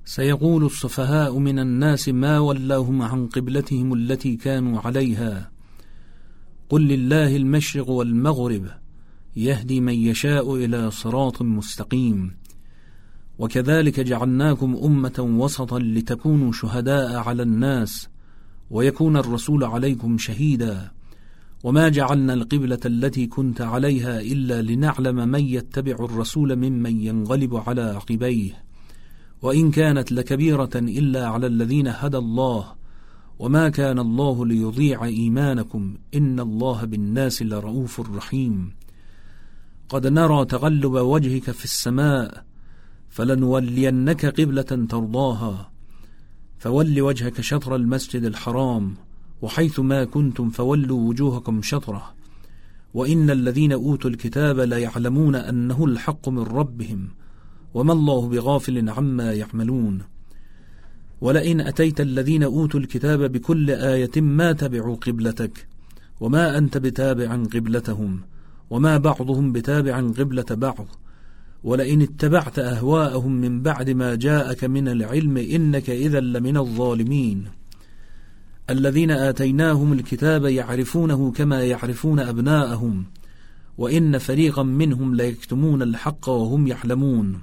سيقول السفهاء من الناس ما ولاهم عن قبلتهم التي كانوا عليها قل لله المشرق والمغرب يهدي من يشاء إلى صراط مستقيم وكذلك جعلناكم أمة وسطا لتكونوا شهداء على الناس ويكون الرسول عليكم شهيدا وما جعلنا القبلة التي كنت عليها إلا لنعلم من يتبع الرسول ممن ينقلب على عقبيه وإن كانت لكبيرة إلا على الذين هدى الله وما كان الله ليضيع إيمانكم إن الله بالناس لرؤوف رحيم قد نرى تغلب وجهك في السماء فلنولينك قبلة ترضاها فول وجهك شطر المسجد الحرام وحيث ما كنتم فولوا وجوهكم شطره وإن الذين أوتوا الكتاب ليعلمون أنه الحق من ربهم وما الله بغافل عما يعملون ولئن أتيت الذين أوتوا الكتاب بكل آية ما تبعوا قبلتك وما أنت بتابع قبلتهم وما بعضهم بتابع قبلة بعض ولئن اتبعت أهواءهم من بعد ما جاءك من العلم إنك إذا لمن الظالمين الذين آتيناهم الكتاب يعرفونه كما يعرفون أبناءهم وإن فريقا منهم ليكتمون الحق وهم يعلمون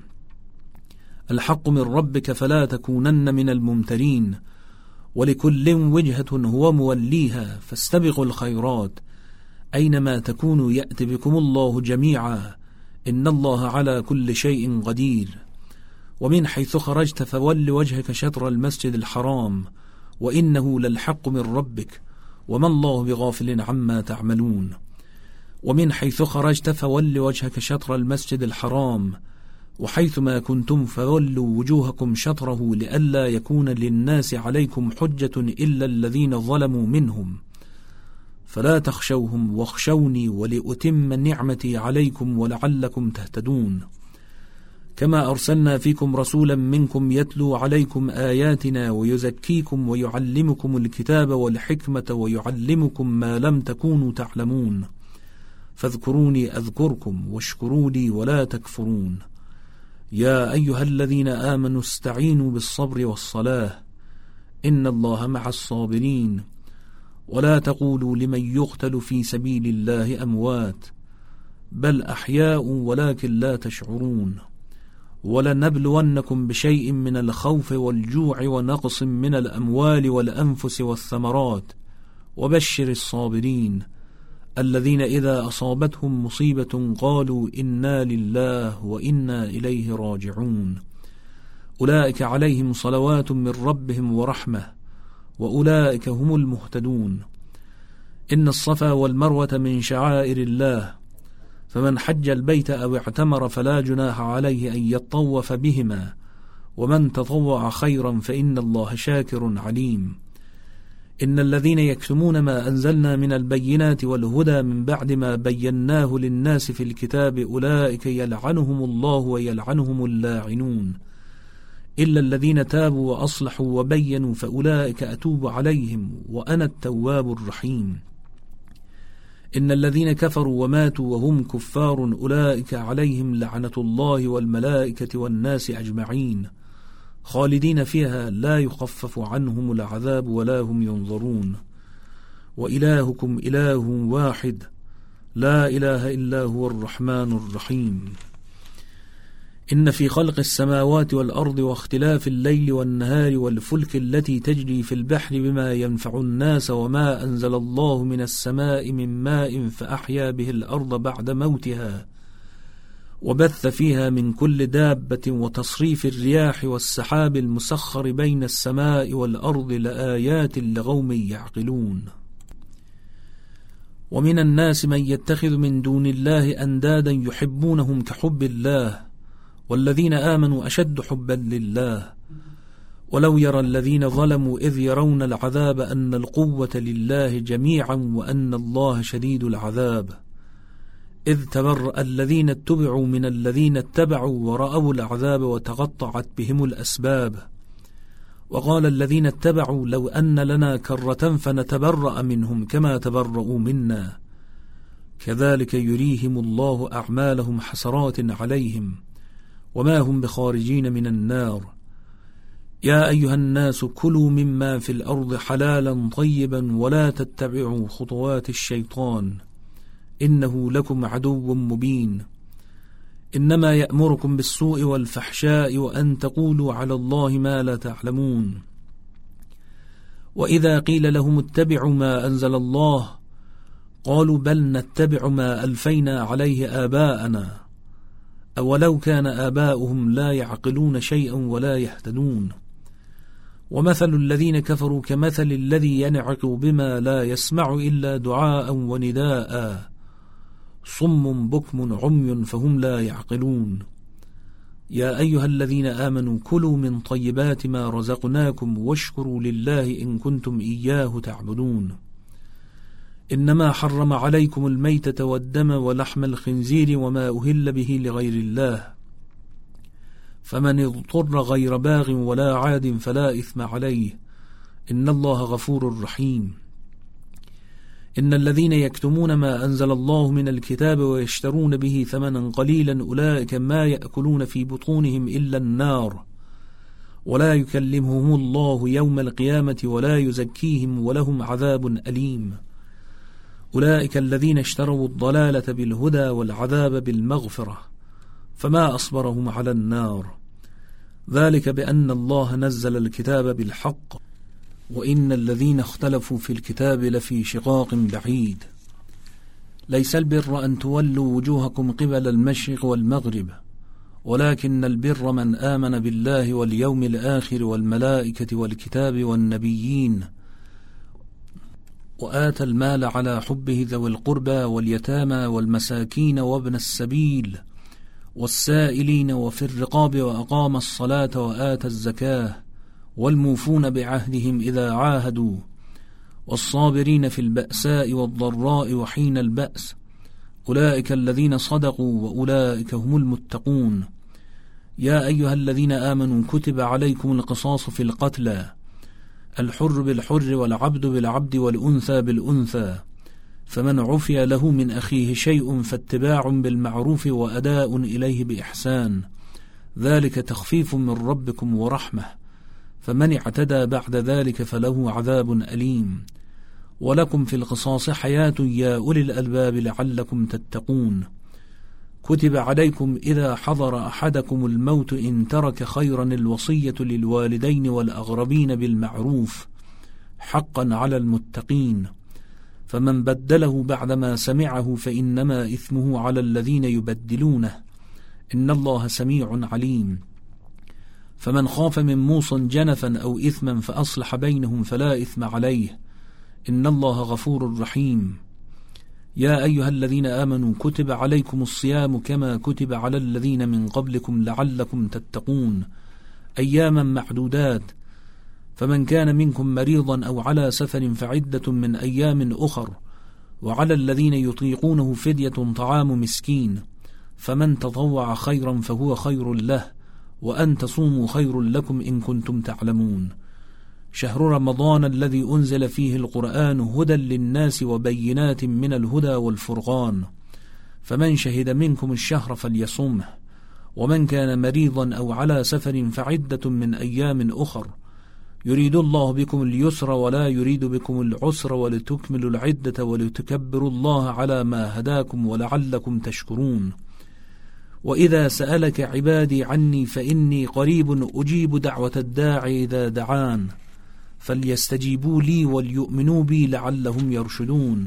الحق من ربك فلا تكونن من الممترين ولكل وجهة هو موليها فاستبقوا الخيرات أينما تكونوا يأتي بكم الله جميعا إن الله على كل شيء قدير ومن حيث خرجت فول وجهك شطر المسجد الحرام وإنه للحق من ربك وما الله بغافل عما تعملون ومن حيث خرجت فول وجهك شطر المسجد الحرام وحيث ما كنتم فولوا وجوهكم شطره لئلا يكون للناس عليكم حجة إلا الذين ظلموا منهم فلا تخشوهم واخشوني ولأتم نعمتي عليكم ولعلكم تهتدون كما أرسلنا فيكم رسولا منكم يتلو عليكم آياتنا ويزكيكم ويعلمكم الكتاب والحكمة ويعلمكم ما لم تكونوا تعلمون فاذكروني أذكركم واشكروا لي ولا تكفرون يا أيها الذين آمنوا استعينوا بالصبر والصلاة إن الله مع الصابرين ولا تقولوا لمن يقتل في سبيل الله أموات بل أحياء ولكن لا تشعرون ولنبلونكم بشيء من الخوف والجوع ونقص من الأموال والأنفس والثمرات وبشر الصابرين الذين إذا أصابتهم مصيبة قالوا إنا لله وإنا إليه راجعون أولئك عليهم صلوات من ربهم ورحمة وأولئك هم المهتدون إن الصفا والمروة من شعائر الله فمن حج البيت أو اعتمر فلا جناح عليه أن يطوف بهما ومن تطوع خيرا فإن الله شاكر عليم إن الذين يكتمون ما أنزلنا من البينات والهدى من بعد ما بيناه للناس في الكتاب أولئك يلعنهم الله ويلعنهم اللاعنون إلا الذين تابوا وأصلحوا وبينوا فأولئك أتوب عليهم وأنا التواب الرحيم إن الذين كفروا وماتوا وهم كفار أولئك عليهم لعنة الله والملائكة والناس أجمعين خالدين فيها لا يخفف عنهم العذاب ولا هم ينظرون وإلهكم إله واحد لا إله إلا هو الرحمن الرحيم إن في خلق السماوات والأرض واختلاف الليل والنهار والفلك التي تجري في البحر بما ينفع الناس وما أنزل الله من السماء من ماء فأحيا به الأرض بعد موتها وبث فيها من كل دابة وتصريف الرياح والسحاب المسخر بين السماء والأرض لآيات لقوم يعقلون ومن الناس من يتخذ من دون الله أندادا يحبونهم كحب الله والذين آمنوا أشد حبا لله ولو يرى الذين ظلموا إذ يرون العذاب أن القوة لله جميعا وأن الله شديد العذاب إذ تبرأ الذين اتبعوا من الذين اتبعوا ورأوا العذاب وتقطعت بهم الأسباب وقال الذين اتبعوا لو أن لنا كرة فنتبرأ منهم كما تبرؤوا منا كذلك يريهم الله أعمالهم حسرات عليهم وما هم بخارجين من النار يا أيها الناس كلوا مما في الأرض حلالا طيبا ولا تتبعوا خطوات الشيطان إنه لكم عدو مبين إنما يأمركم بالسوء والفحشاء وأن تقولوا على الله ما لا تعلمون. وإذا قيل لهم اتبعوا ما أنزل الله قالوا بل نتبع ما ألفينا عليه آباءنا أولو كان آباؤهم لا يعقلون شيئا ولا يهتدون. ومثل الذين كفروا كمثل الذي ينعق بما لا يسمع إلا دعاء ونداء صم بكم عمي فهم لا يعقلون. يا أيها الذين آمنوا كلوا من طيبات ما رزقناكم واشكروا لله إن كنتم إياه تعبدون. إنما حرم عليكم الميتة والدم ولحم الخنزير وما أهل به لغير الله فمن اضطر غير باغ ولا عاد فلا إثم عليه إن الله غفور رحيم. إن الذين يكتمون ما أنزل الله من الكتاب ويشترون به ثمنا قليلا أولئك ما يأكلون في بطونهم إلا النار ولا يكلمهم الله يوم القيامة ولا يزكيهم ولهم عذاب أليم. أولئك الذين اشتروا الضلالة بالهدى والعذاب بالمغفرة فما أصبرهم على النار ذلك بأن الله نزل الكتاب بالحق وإن الذين اختلفوا في الكتاب لفي شقاق بعيد. ليس البر أن تولوا وجوهكم قبل المشرق والمغرب ولكن البر من آمن بالله واليوم الآخر والملائكة والكتاب والنبيين وآتى المال على حبه ذوي القربى واليتامى والمساكين وابن السبيل والسائلين وفي الرقاب وأقام الصلاة وآتى الزكاة والموفون بعهدهم إذا عاهدوا والصابرين في البأساء والضراء وحين البأس أولئك الذين صدقوا وأولئك هم المتقون. يا أيها الذين آمنوا كتب عليكم القصاص في القتلى الحر بالحر والعبد بالعبد والأنثى بالأنثى فمن عفي له من أخيه شيء فاتباع بالمعروف وأداء إليه بإحسان ذلك تخفيف من ربكم ورحمة فمن اعتدى بعد ذلك فله عذاب أليم. ولكم في القصاص حياة يا أولي الألباب لعلكم تتقون. كتب عليكم إذا حضر أحدكم الموت إن ترك خيرا الوصية للوالدين والأغربين بالمعروف حقا على المتقين فمن بدله بعدما سمعه فإنما إثمه على الذين يبدلونه إن الله سميع عليم. فمن خاف من موص جنفا أو إثما فأصلح بينهم فلا إثم عليه إن الله غفور رحيم. يا أيها الذين آمنوا كتب عليكم الصيام كما كتب على الذين من قبلكم لعلكم تتقون أياما معدودات فمن كان منكم مريضا أو على سفر فعدة من أيام أخر وعلى الذين يطيقونه فدية طعام مسكين فمن تطوع خيرا فهو خير له وأن تصوموا خير لكم إن كنتم تعلمون. شهر رمضان الذي أنزل فيه القرآن هدى للناس وبينات من الهدى والفرقان فمن شهد منكم الشهر فليصمه ومن كان مريضا أو على سفر فعدة من أيام أخر يريد الله بكم اليسر ولا يريد بكم العسر ولتكملوا العدة ولتكبروا الله على ما هداكم ولعلكم تشكرون. وإذا سألك عبادي عني فإني قريب أجيب دعوة الداعي إذا دعان فليستجيبوا لي وليؤمنوا بي لعلهم يرشدون.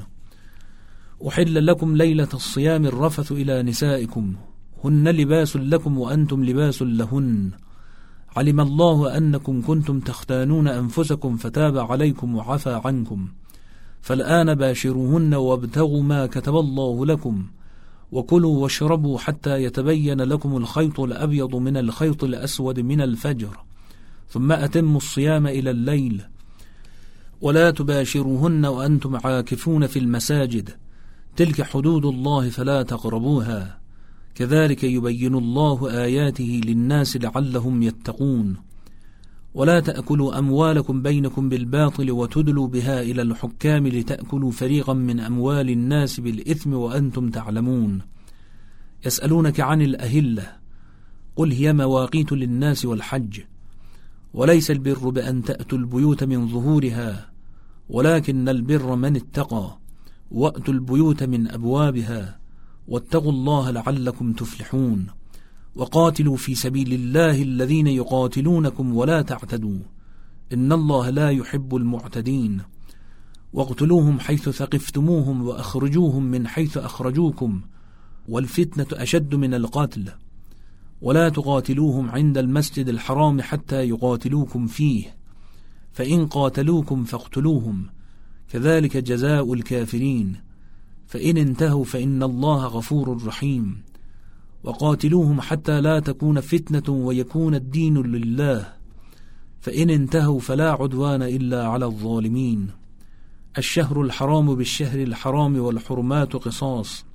أحل لكم ليلة الصيام الرفث إلى نسائكم هن لباس لكم وأنتم لباس لهن علم الله أنكم كنتم تختانون أنفسكم فتاب عليكم وعفى عنكم فالآن باشروهن وابتغوا ما كتب الله لكم وكلوا واشربوا حتى يتبين لكم الخيط الأبيض من الخيط الأسود من الفجر ثم أتموا الصيام إلى الليل ولا تباشروهن وأنتم عاكفون في المساجد تلك حدود الله فلا تقربوها كذلك يبين الله آياته للناس لعلهم يتقون. ولا تأكلوا أموالكم بينكم بالباطل وتدلوا بها إلى الحكام لتأكلوا فريقا من أموال الناس بالإثم وأنتم تعلمون. يسألونك عن الأهلة قل هي مواقيت للناس والحج وليس البر بأن تأتوا البيوت من ظهورها ولكن البر من اتقى وأتوا البيوت من أبوابها واتقوا الله لعلكم تفلحون وقاتلوا في سبيل الله الذين يقاتلونكم ولا تعتدوا إن الله لا يحب المعتدين واقتلوهم حيث ثقفتموهم وأخرجوهم من حيث أخرجوكم والفتنة أشد من القتل ولا تقاتلوهم عند المسجد الحرام حتى يقاتلوكم فيه فإن قاتلوكم فاقتلوهم كذلك جزاء الكافرين فإن انتهوا فإن الله غفور رحيم وقاتلوهم حتى لا تكون فتنة ويكون الدين لله فإن انتهوا فلا عدوان إلا على الظالمين الشهر الحرام بالشهر الحرام والحرمات قصاص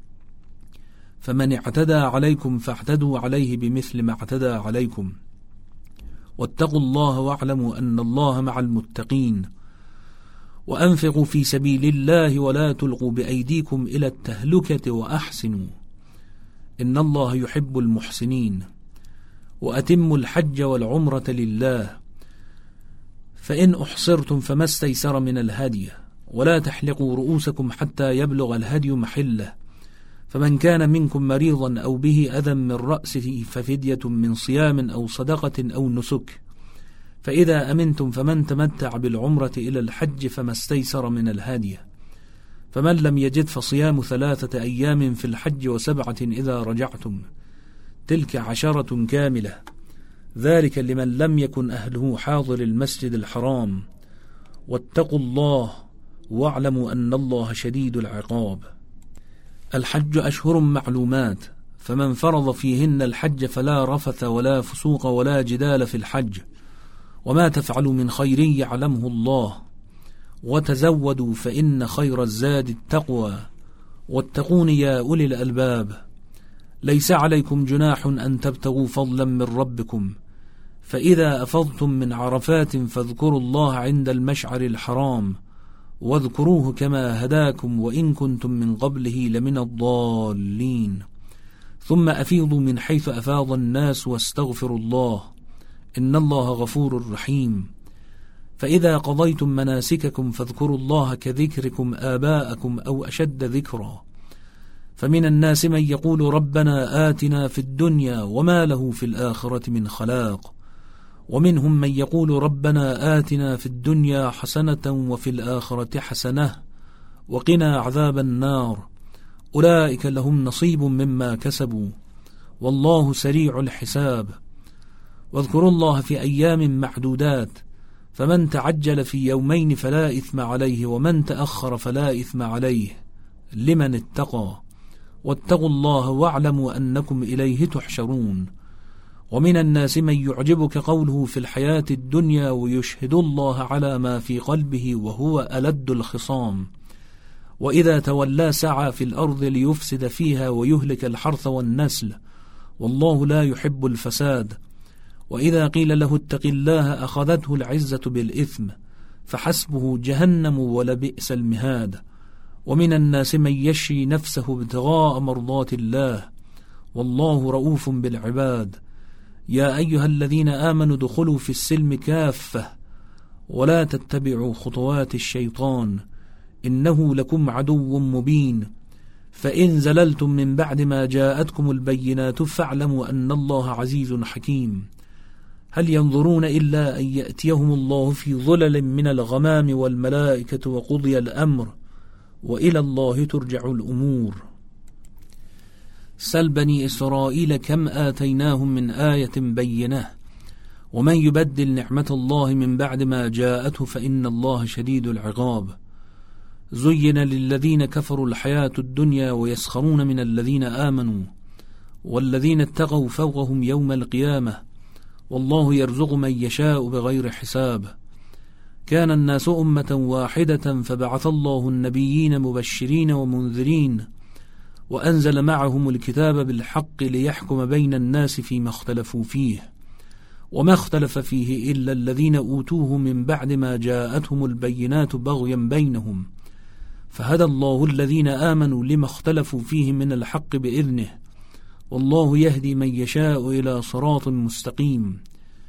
فمن اعتدى عليكم فاعتدوا عليه بمثل ما اعتدى عليكم واتقوا الله واعلموا أن الله مع المتقين وأنفقوا في سبيل الله ولا تلقوا بأيديكم إلى التهلكة وأحسنوا إن الله يحب المحسنين وأتموا الحج والعمرة لله فإن أحصرتم فما استيسر من الهدي ولا تحلقوا رؤوسكم حتى يبلغ الهدي محله فمن كان منكم مريضا أو به أذى من رأسه ففدية من صيام أو صدقة أو نسك فإذا أمنتم فمن تمتع بالعمرة إلى الحج فما استيسر من الهدي فمن لم يجد فصيام 3 أيام في الحج و7 إذا رجعتم تلك 10 كاملة ذلك لمن لم يكن أهله حاضر المسجد الحرام واتقوا الله واعلموا أن الله شديد العقاب الحج أشهر معلومات فمن فرض فيهن الحج فلا رفث ولا فسوق ولا جدال في الحج وما تفعلوا من خير يعلمه الله وتزودوا فإن خير الزاد التقوى واتقون يا أولي الألباب ليس عليكم جناح أن تبتغوا فضلا من ربكم فإذا أفضتم من عرفات فاذكروا الله عند المشعر الحرام واذكروه كما هداكم وإن كنتم من قبله لمن الضالين ثم أفيضوا من حيث أفاض الناس واستغفروا الله إن الله غفور رحيم فإذا قضيتم مناسككم فاذكروا الله كذكركم آباءكم أو أشد ذكرا فمن الناس من يقول ربنا آتنا في الدنيا وما له في الآخرة من خلاق ومنهم من يقول ربنا آتنا في الدنيا حسنة وفي الآخرة حسنة وقنا عذاب النار أولئك لهم نصيب مما كسبوا والله سريع الحساب واذكروا الله في أيام معدودات فمن تعجل في يومين فلا إثم عليه ومن تأخر فلا إثم عليه لمن اتقى واتقوا الله واعلموا أنكم إليه تحشرون ومن الناس من يعجبك قوله في الحياة الدنيا ويشهد الله على ما في قلبه وهو ألد الخصام وإذا تولى سعى في الأرض ليفسد فيها ويهلك الحرث والنسل والله لا يحب الفساد وإذا قيل له اتق الله أخذته العزة بالإثم فحسبه جهنم ولبئس المهاد ومن الناس من يشري نفسه ابتغاء مرضات الله والله رؤوف بالعباد يا أيها الذين آمنوا ادخلوا في السلم كافة ولا تتبعوا خطوات الشيطان إنه لكم عدو مبين فإن زللتم من بعد ما جاءتكم البينات فاعلموا أن الله عزيز حكيم هل ينظرون إلا أن يأتيهم الله في ظلل من الغمام والملائكة وقضي الأمر وإلى الله ترجع الأمور سل بني إسرائيل كم آتيناهم من آية بينة ومن يبدل نعمة الله من بعد ما جاءته فإن الله شديد العقاب زين للذين كفروا الحياة الدنيا ويسخرون من الذين آمنوا والذين اتقوا فوقهم يوم القيامة والله يرزق من يشاء بغير حساب كان الناس أمة واحدة فبعث الله النبيين مبشرين ومنذرين وأنزل معهم الكتاب بالحق ليحكم بين الناس فيما اختلفوا فيه وما اختلف فيه إلا الذين أوتوه من بعد ما جاءتهم البينات بغيا بينهم فهدى الله الذين آمنوا لما اختلفوا فيه من الحق بإذنه والله يهدي من يشاء إلى صراط مستقيم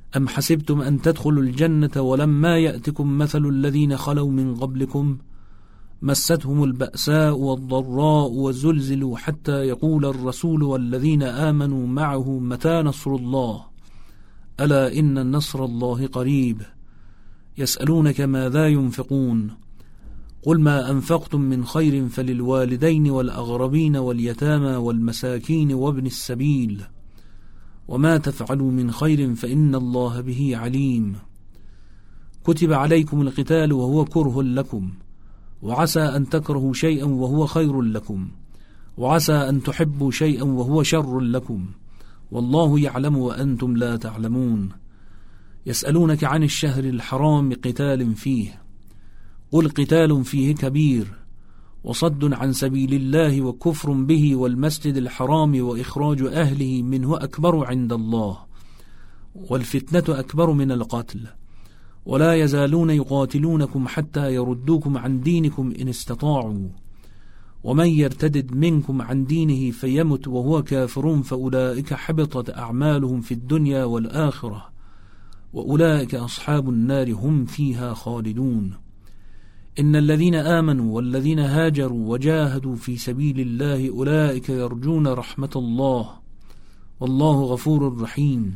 أم حسبتم أن تدخلوا الجنة ولما يأتكم مثل الذين خلوا من قبلكم مستهم البأساء والضراء وزلزلوا حتى يقول الرسول والذين آمنوا معه متى نصر الله ألا إن نصر الله قريب يسألونك ماذا ينفقون قل ما أنفقتم من خير فللوالدين والأغربين واليتامى والمساكين وابن السبيل وما تفعلوا من خير فإن الله به عليم كتب عليكم القتال وهو كره لكم وعسى أن تكرهوا شيئا وهو خير لكم وعسى أن تحبوا شيئا وهو شر لكم والله يعلم وأنتم لا تعلمون يسألونك عن الشهر الحرام قتال فيه قل قتال فيه كبير وصد عن سبيل الله وكفر به والمسجد الحرام وإخراج أهله منه أكبر عند الله والفتنة أكبر من القتل ولا يزالون يقاتلونكم حتى يردوكم عن دينكم إن استطاعوا ومن يرتدد منكم عن دينه فيمت وهو كافر فأولئك حبطت أعمالهم في الدنيا والآخرة وأولئك أصحاب النار هم فيها خالدون إن الذين آمنوا والذين هاجروا وجاهدوا في سبيل الله أولئك يرجون رحمة الله والله غفور رحيم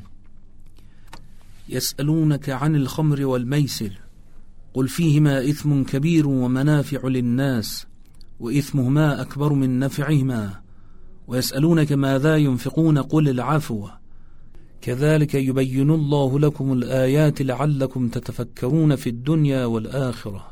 يسألونك عن الخمر والميسر قل فيهما إثم كبير ومنافع للناس وإثمهما أكبر من نفعهما ويسألونك ماذا ينفقون قل العفو كذلك يبين الله لكم الآيات لعلكم تتفكرون في الدنيا والآخرة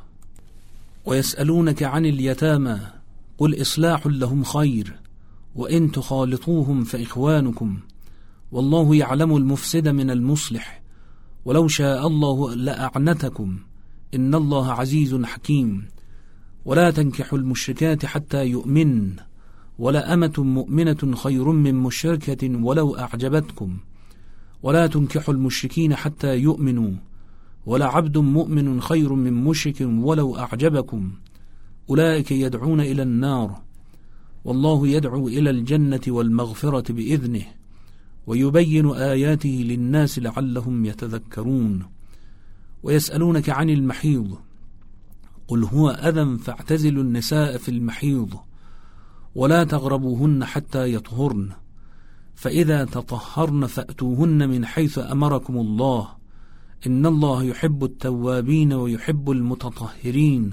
ويسألونك عن اليتامى قل إصلاح لهم خير وإن تخالطوهم فإخوانكم والله يعلم المفسد من المصلح ولو شاء الله لأعنتكم إن الله عزيز حكيم ولا تنكحوا المشركات حتى يؤمن ولا أمة مؤمنة خير من مشركة ولو أعجبتكم ولا تنكحوا المشركين حتى يؤمنوا ولا عبد مؤمن خير من مشرك ولو أعجبكم أولئك يدعون إلى النار والله يدعو إلى الجنة والمغفرة بإذنه ويبين آياته للناس لعلهم يتذكرون ويسألونك عن المحيض قل هو أذى فاعتزلوا النساء في المحيض ولا تغربوهن حتى يطهرن فإذا تطهرن فأتوهن من حيث أمركم الله إن الله يحب التوابين ويحب المتطهرين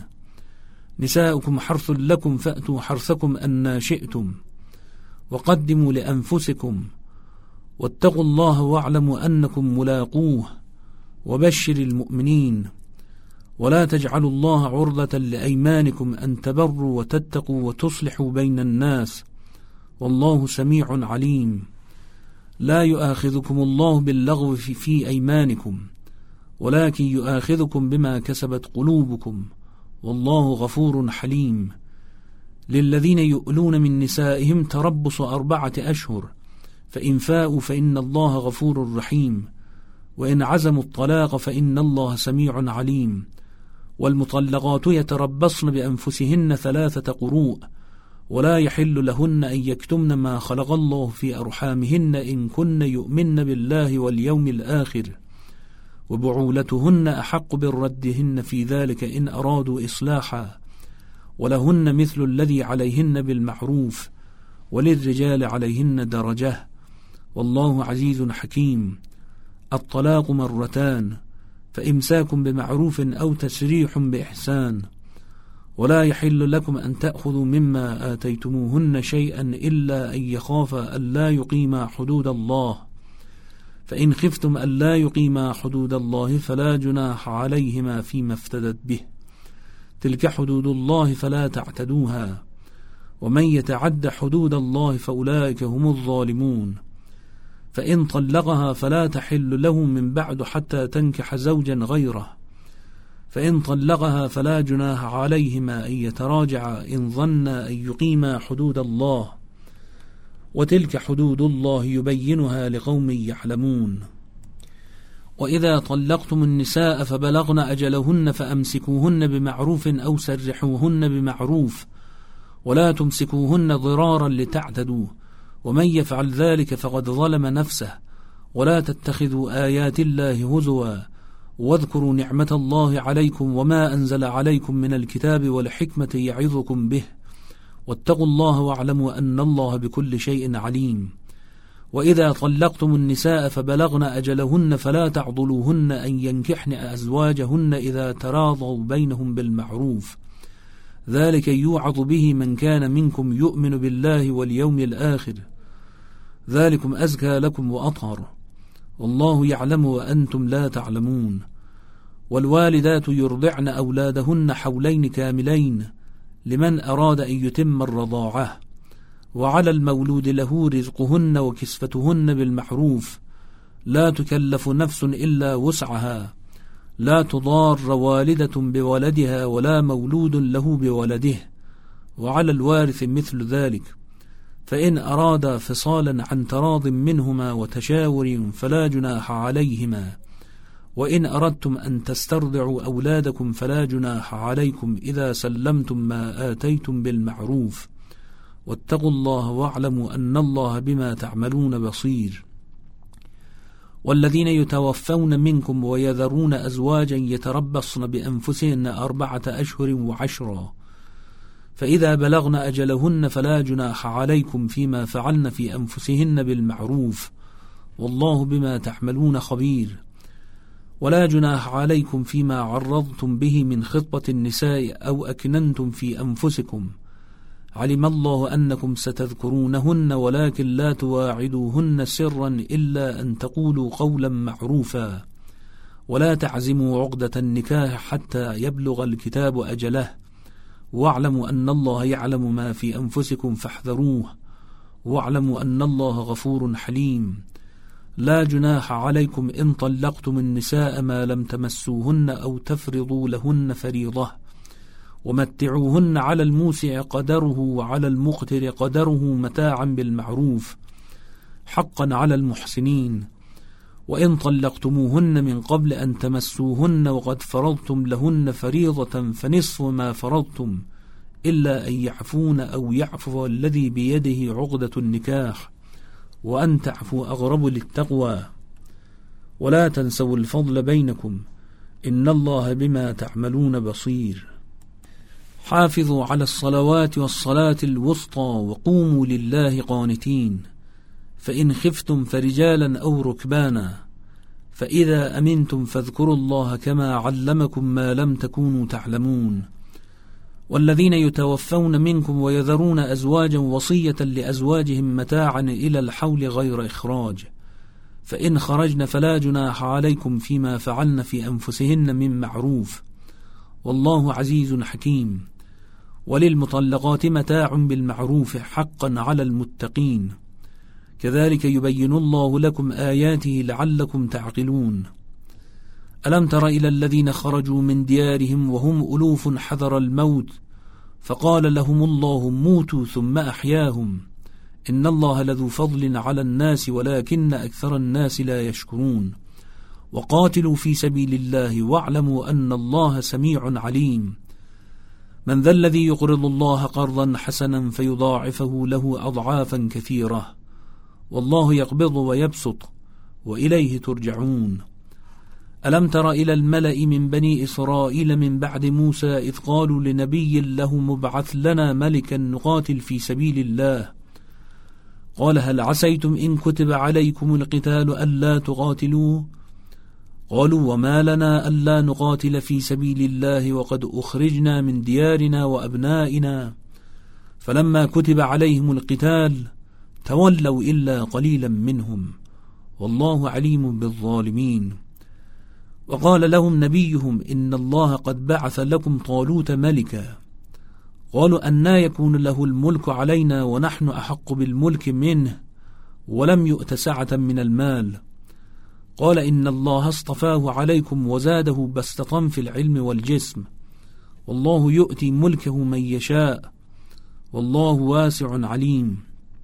نساؤكم حرث لكم فأتوا حرثكم أن شئتم وقدموا لأنفسكم واتقوا الله واعلموا أنكم ملاقوه وبشر المؤمنين ولا تجعلوا الله عرضة لأيمانكم أن تبروا وتتقوا وتصلحوا بين الناس والله سميع عليم لا يؤاخذكم الله باللغو في أيمانكم ولكن يؤاخذكم بما كسبت قلوبكم والله غفور حليم للذين يؤلون من نسائهم تربص 4 أشهر فإن فاءوا فإن الله غفور رحيم وإن عزموا الطلاق فإن الله سميع عليم والمطلقات يتربصن بأنفسهن 3 قروء ولا يحل لهن أن يكتمن ما خلق الله في أرحامهن إن كن يؤمن بالله واليوم الآخر وبعولتهن أحق بالردهن في ذلك إن أرادوا إصلاحا ولهن مثل الذي عليهن بالمعروف وللرجال عليهن درجة والله عزيز حكيم الطلاق 2 فإمساك بمعروف أو تسريح بإحسان ولا يحل لكم أن تأخذوا مما آتيتموهن شيئا إلا أن يخافا ألا يقيما حدود الله فإن خفتم ألا يقيما حدود الله فلا جناح عليهما فيما افتدت به تلك حدود الله فلا تعتدوها ومن يتعد حدود الله فأولئك هم الظالمون فإن طلقها فلا تحل له من بعد حتى تنكح زوجا غيره فإن طلقها فلا جناح عليهما أن يتراجعا إن ظنا أن يقيما حدود الله وتلك حدود الله يبينها لقوم يعلمون وإذا طلقتم النساء فبلغن أجلهن فأمسكوهن بمعروف أو سرحوهن بمعروف ولا تمسكوهن ضرارا لتعتدوا ومن يفعل ذلك فقد ظلم نفسه ولا تتخذوا آيات الله هزوا واذكروا نعمة الله عليكم وما أنزل عليكم من الكتاب والحكمة يعظكم به واتقوا الله واعلموا أن الله بكل شيء عليم. وإذا طلقتم النساء فبلغن أجلهن فلا تعضلوهن أن ينكحن أزواجهن إذا تراضوا بينهم بالمعروف، ذلك يوعظ به من كان منكم يؤمن بالله واليوم الآخر، ذلكم أزكى لكم وأطهر، والله يعلم وأنتم لا تعلمون. والوالدات يرضعن أولادهن حولين كاملين لمن أراد أن يتم الرضاعة، وعلى المولود له رزقهن وكسفتهن بالمعروف، لا تكلف نفس إلا وسعها، لا تضار والدة بولدها ولا مولود له بولده، وعلى الوارث مثل ذلك، فإن أرادا فصالا عن تراض منهما وتشاور فلا جناح عليهما، وإن أردتم أن تسترضعوا أولادكم فلا جناح عليكم إذا سلمتم ما آتيتم بالمعروف، واتقوا الله واعلموا أن الله بما تعملون بصير. والذين يتوفون منكم ويذرون أزواجا يتربصن بأنفسهن 4 أشهر و10، فإذا بلغن أجلهن فلا جناح عليكم فيما فعلن في أنفسهن بالمعروف، والله بما تعملون خبير. ولا جناح عليكم فيما عرضتم به من خطبة النساء أو أكننتم في أنفسكم، علم الله أنكم ستذكرونهن ولكن لا تواعدوهن سرا إلا أن تقولوا قولا معروفا، ولا تعزموا عقدة النكاح حتى يبلغ الكتاب أجله، واعلموا أن الله يعلم ما في أنفسكم فاحذروه، واعلموا أن الله غفور حليم. لا جناح عليكم إن طلقتم النساء ما لم تمسوهن أو تفرضوا لهن فريضة، ومتعوهن على الموسع قدره وعلى المقتر قدره متاعا بالمعروف، حقا على المحسنين. وإن طلقتموهن من قبل أن تمسوهن وقد فرضتم لهن فريضة فنصف ما فرضتم إلا أن يعفون أو يعفو الذي بيده عقدة النكاح، وأن تعفوا أقرب للتقوى. ولا تنسوا الفضل بينكم إن الله بما تعملون بصير. حافظوا على الصلوات والصلاة الوسطى وقوموا لله قانتين، فإن خفتم فرجالا أو ركبانا، فإذا أمنتم فاذكروا الله كما علمكم ما لم تكونوا تعلمون. والذين يتوفون منكم ويذرون أزواجا وصية لأزواجهم متاعا إلى الحول غير إخراج، فإن خرجن فلا جناح عليكم فيما فعلن في أنفسهن من معروف، والله عزيز حكيم. وللمطلقات متاع بالمعروف حقا على المتقين، كذلك يبين الله لكم آياته لعلكم تعقلون. ألم تر إلى الذين خرجوا من ديارهم وهم ألوف حذر الموت فقال لهم الله موتوا ثم أحياهم، إن الله لذو فضل على الناس ولكن أكثر الناس لا يشكرون. وقاتلوا في سبيل الله واعلموا أن الله سميع عليم. من ذا الذي يقرض الله قرضا حسنا فيضاعفه له أضعافا كثيرة، والله يقبض ويبسط وإليه ترجعون. ألم تر إلى الملأ من بني إسرائيل من بعد موسى إذ قالوا لنبي له مبعث لنا ملكا نقاتل في سبيل الله، قال هل عسيتم إن كتب عليكم القتال ألا تقاتلوا؟ قالوا وما لنا ألا نقاتل في سبيل الله وقد أخرجنا من ديارنا وأبنائنا، فلما كتب عليهم القتال تولوا إلا قليلا منهم، والله عليم بالظالمين. وقال لهم نبيهم إن الله قد بعث لكم طالوت ملكا، قالوا أنى يكون له الملك علينا ونحن أحق بالملك منه ولم يؤت سعة من المال، قال إن الله اصطفاه عليكم وزاده بسطة في العلم والجسم، والله يؤتي ملكه من يشاء، والله واسع عليم.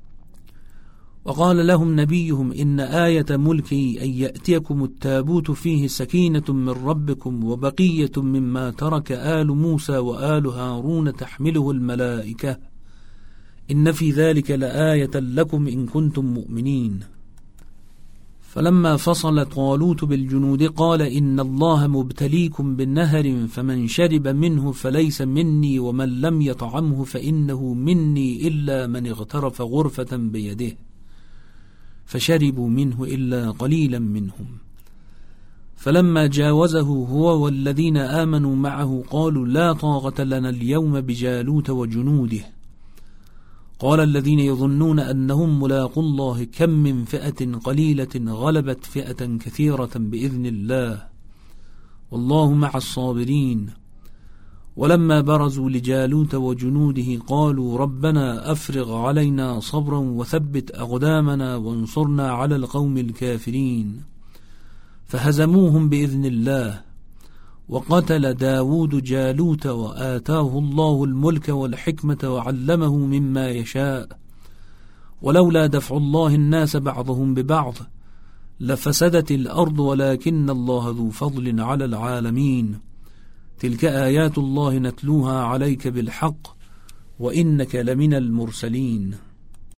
وقال لهم نبيهم إن آية ملكي أن يأتيكم التابوت فيه سكينة من ربكم وبقية مما ترك آل موسى وآل هارون تحمله الملائكة، إن في ذلك لآية لكم إن كنتم مؤمنين. فلما فصل طالوت بالجنود قال إن الله مبتليكم بالنهر فمن شرب منه فليس مني ومن لم يطعمه فإنه مني إلا من اغترف غرفة بيده، فشربوا منه إلا قليلا منهم. فلما جاوزه هو والذين آمنوا معه قالوا لا طاقة لنا اليوم بجالوت وجنوده. قال الذين يظنون أنهم ملاقوا الله كم من فئة قليلة غلبت فئة كثيرة بإذن الله والله مع الصابرين. ولما برزوا لجالوت وجنوده قالوا ربنا أفرغ علينا صبرا وثبت أقدامنا وانصرنا على القوم الكافرين، فهزموهم بإذن الله. وقتل داود جالوت وآتاه الله الملك والحكمة وعلمه مما يشاء، ولولا دفع الله الناس بعضهم ببعض لفسدت الأرض ولكن الله ذو فضل على العالمين. تلك آيات الله نتلوها عليك بالحق وإنك لمن المرسلين.